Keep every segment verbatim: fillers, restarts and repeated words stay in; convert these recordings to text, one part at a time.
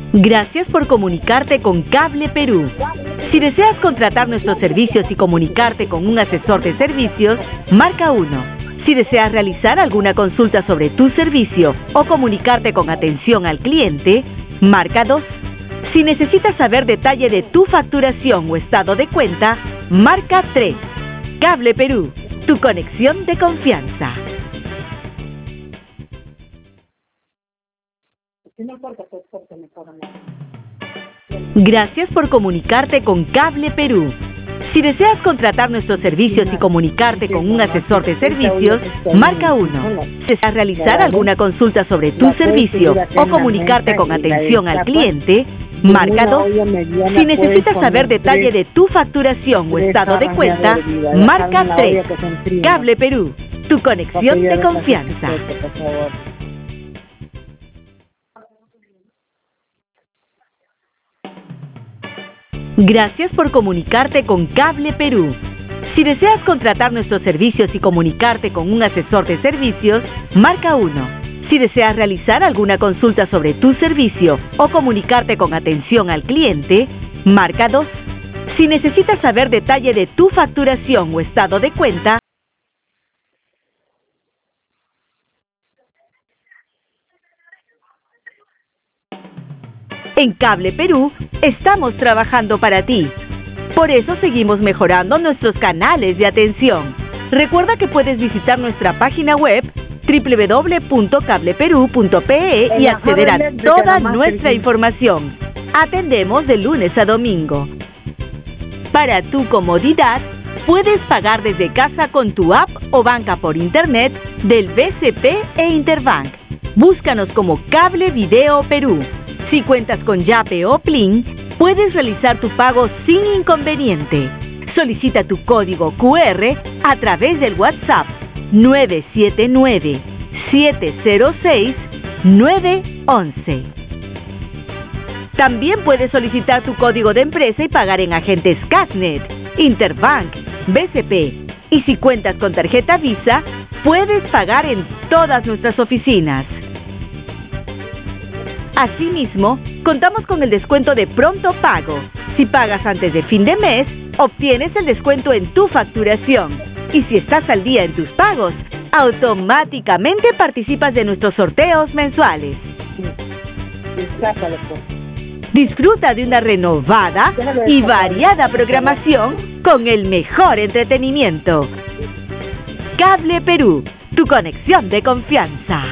Gracias por comunicarte con Cable Perú. Si deseas contratar nuestros servicios y comunicarte con un asesor de servicios, marca uno. Si deseas realizar alguna consulta sobre tu servicio o comunicarte con atención al cliente, marca dos. Si necesitas saber detalle de tu facturación o estado de cuenta, marca tres. Cable Perú, tu conexión de confianza. Gracias por comunicarte con Cable Perú. Si deseas contratar nuestros servicios y comunicarte con un asesor de servicios, marca uno. Si deseas realizar alguna consulta sobre tu servicio o comunicarte con atención al cliente, marca dos. Si necesitas saber detalle de tu facturación o estado de cuenta, marca tres. Cable Perú, tu conexión de confianza. Gracias por comunicarte con Cable Perú. Si deseas contratar nuestros servicios y comunicarte con un asesor de servicios, marca uno. Si deseas realizar alguna consulta sobre tu servicio o comunicarte con atención al cliente, marca dos. Si necesitas saber detalle de tu facturación o estado de cuenta, en Cable Perú estamos trabajando para ti. Por eso seguimos mejorando nuestros canales de atención. Recuerda que puedes visitar nuestra página web doble u doble u doble u punto cable perú punto pe e y acceder a toda nuestra información. Atendemos de lunes a domingo. Para tu comodidad, puedes pagar desde casa con tu app o banca por internet del B C P e Interbank. Búscanos como Cable Video Perú. Si cuentas con Yape o Plin, puedes realizar tu pago sin inconveniente. Solicita tu código cu erre a través del WhatsApp nueve siete nueve, siete cero seis, nueve once. También puedes solicitar tu código de empresa y pagar en agentes Casnet, Interbank, B C P. Y si cuentas con tarjeta Visa, puedes pagar en todas nuestras oficinas. Asimismo, contamos con el descuento de pronto pago. Si pagas antes de fin de mes, obtienes el descuento en tu facturación. Y si estás al día en tus pagos, automáticamente participas de nuestros sorteos mensuales. Disfruta de una renovada y variada programación con el mejor entretenimiento. Cable Perú, tu conexión de confianza.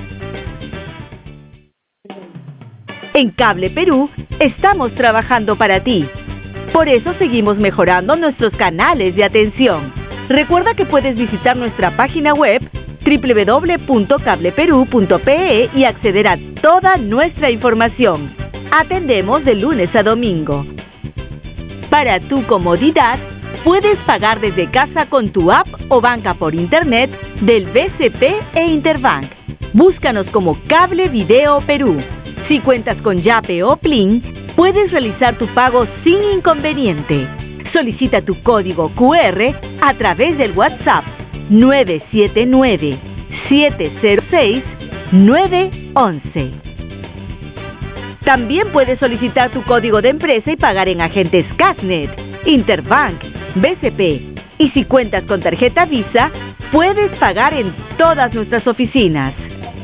En Cable Perú estamos trabajando para ti. Por eso seguimos mejorando nuestros canales de atención. Recuerda que puedes visitar nuestra página web doble u doble u doble u punto cable perú punto pe e y acceder a toda nuestra información. Atendemos de lunes a domingo. Para tu comodidad, puedes pagar desde casa con tu app o banca por internet del B C P e Interbank. Búscanos como Cable Video Perú. Si cuentas con Yape o Plin, puedes realizar tu pago sin inconveniente. Solicita tu código cu erre a través del WhatsApp nueve siete nueve, siete cero seis, nueve once. También puedes solicitar tu código de empresa y pagar en agentes Casnet, Interbank, B C P. Y si cuentas con tarjeta Visa, puedes pagar en todas nuestras oficinas.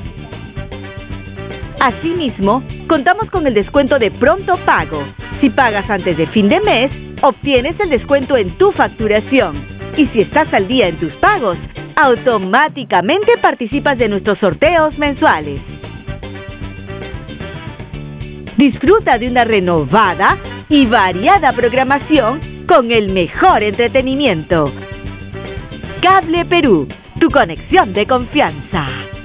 Asimismo, contamos con el descuento de pronto pago. Si pagas antes de fin de mes, obtienes el descuento en tu facturación. Y si estás al día en tus pagos, automáticamente participas de nuestros sorteos mensuales. Disfruta de una renovada y variada programación con el mejor entretenimiento. Cable Perú, tu conexión de confianza.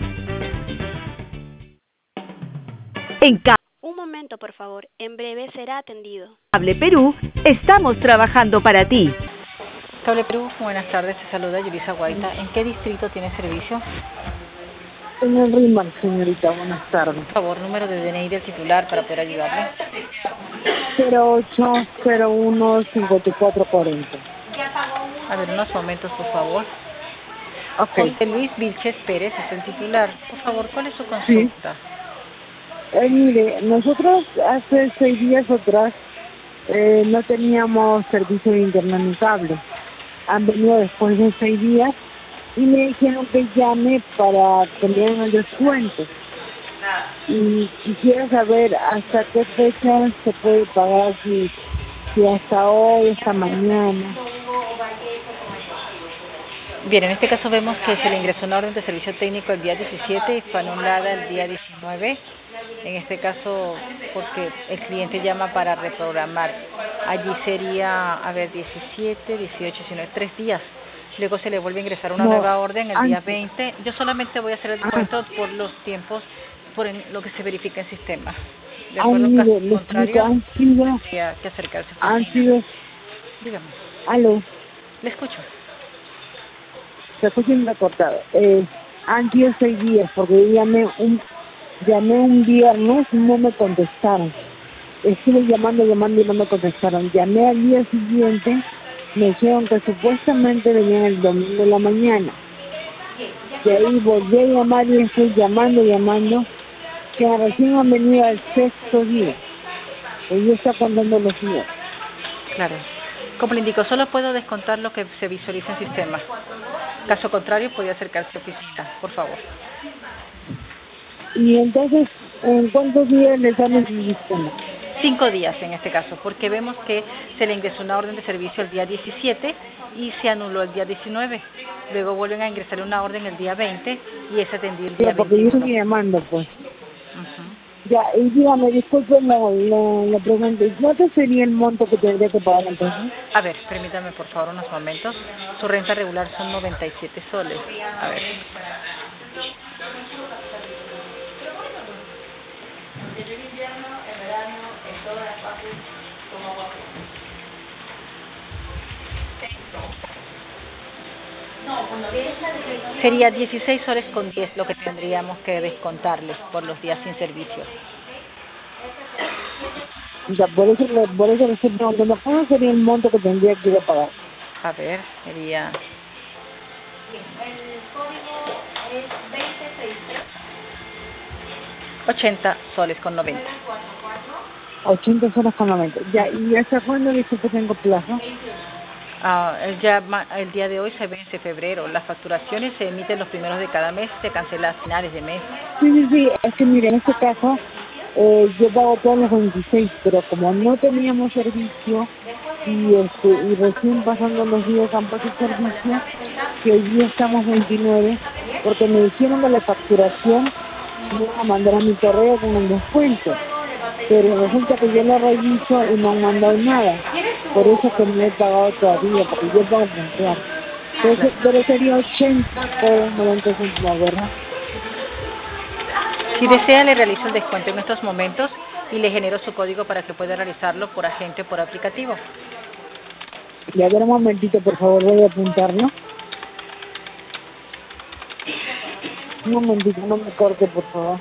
En Cable Un momento, por favor. En breve será atendido. Cable Perú, estamos trabajando para ti. Cable Perú, buenas tardes. Se saluda Yulisa Guaita. ¿En qué distrito tiene servicio? En el Rimal, señorita. Buenas tardes. Por favor, número de D N I del titular para poder ayudarle. cero ocho cero uno cincuenta y cuatro cuarenta. A ver, unos momentos, por favor. Ok. José Luis Vilches Pérez es el titular. Por favor, ¿cuál es su consulta? Eh, mire, nosotros hace seis días atrás eh, no teníamos servicio de internet ni cable. Han venido después de seis días y me dijeron que llame para que me den el descuento. Y quisiera saber hasta qué fecha se puede pagar, si, si hasta hoy, hasta mañana. Bien, en este caso vemos que se le ingresó una orden de servicio técnico el día diecisiete y fue anulada el día diecinueve. En este caso, porque el cliente llama para reprogramar. Allí sería, a ver, diecisiete, dieciocho, diecinueve, tres días. Luego se le vuelve a ingresar una No, nueva orden el día antes. veinte. Yo solamente voy a hacer el descuento por los tiempos, por en- lo que se verifica en sistema. De Ay, acuerdo, mire, caso le explico, contrario, han sido, habría que acercarse a han oficina. sido, Dígame, aló, le escucho. se escucha recortado. Eh, han sido seis días, porque yo llamé un, llamé un viernes y no me contestaron. Estuve llamando, llamando y no me contestaron. Llamé al día siguiente, me dijeron que supuestamente venían el domingo de la mañana. De ahí volví a llamar y estoy llamando, llamando, que recién han venido al sexto día. Ella está contando los días. Claro. Como le indico, solo puedo descontar lo que se visualiza en sistema. Caso contrario, podría acercarse a oficina, por favor. Y entonces, ¿en cuántos días les dan el sistema? Cinco días en este caso, porque vemos que se le ingresó una orden de servicio el día diecisiete y se anuló el día diecinueve. Luego vuelven a ingresar una orden el día veinte y es atendido el día Pero porque yo veintiuno. estoy llamando, pues. Ujú. Ya, y dígame, disculpe la, la, la pregunta, ¿cuánto sería el monto que tendría que pagar entonces? A ver, permítame por favor unos momentos. Su renta regular son noventa y siete soles. A ver. Sería dieciséis soles con diez lo que tendríamos que descontarles por los días sin servicio. Ya, por eso, le- por eso le estoy preguntando, ¿cuánto sería el monto que tendría que ir a pagar? A ver, sería... ochenta soles con noventa. ochenta soles con noventa. Ya, ¿y hasta cuándo dice que tengo plazo? Ah, el, ya, ma- el día de hoy se vence febrero. Las facturaciones se emiten los primeros de cada mes, se cancela a finales de mes. Sí, sí, sí, es que mire, en este caso, eh, yo pago todos los veintiséis, pero como no teníamos servicio, y este y recién pasando los días han pasado servicio, que hoy día estamos veintinueve, porque me dijeron de la facturación, me iban a mandar a mi correo con el descuento, pero resulta que yo lo reviso y no han mandado nada, por eso que no he pagado todavía, porque yo pago puntual. Entonces, pero sería ochenta por noventa centavos, ¿verdad? Si desea, le realizo el descuento en estos momentos y le genero su código para que pueda realizarlo por agente o por aplicativo. Y a ver un momentito, por favor, voy a apuntarlo. Un momentito, no me corte, por favor.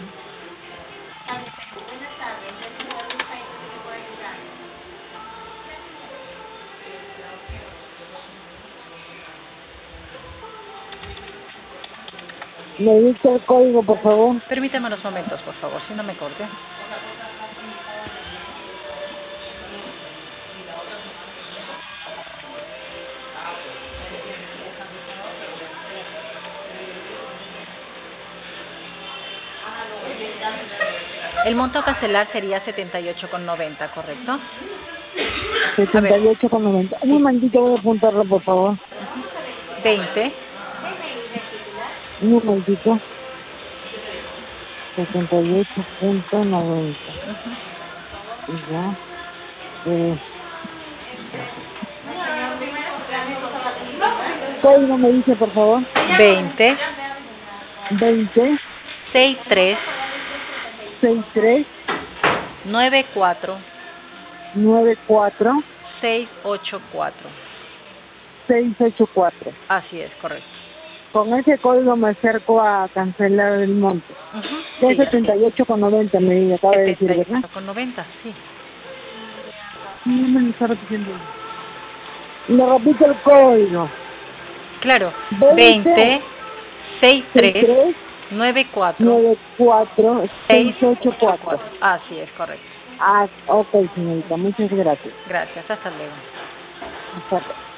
¿Me dice el código, por favor? Permítame unos momentos, por favor, si no me corte. El monto a cancelar sería setenta y ocho con noventa, ¿correcto? setenta y ocho con noventa. Un momentito, voy a apuntarlo, por favor. veinte, Un momentito. setenta y ocho punto noventa. Ya. Eh. Código me dice, por favor. veinte, veinte, sesenta y tres, sesenta y tres, noventa y cuatro, noventa y cuatro, seiscientos ochenta y cuatro. seiscientos ochenta y cuatro. Así es, correcto. Con ese código me acerco a cancelar el monto. Uh-huh. De Sí, setenta y ocho con noventa me acaba de decir, ¿verdad? setenta y ocho con noventa, sí. No me lo está repitiendo. Le repito el código. Claro, veinte, veinte, sesenta y tres, nueve cuatro nueve cuatro seis ocho cuatro. Así es, correcto. Ah, ok, señorita, muchas gracias. Gracias, hasta luego. Hasta luego.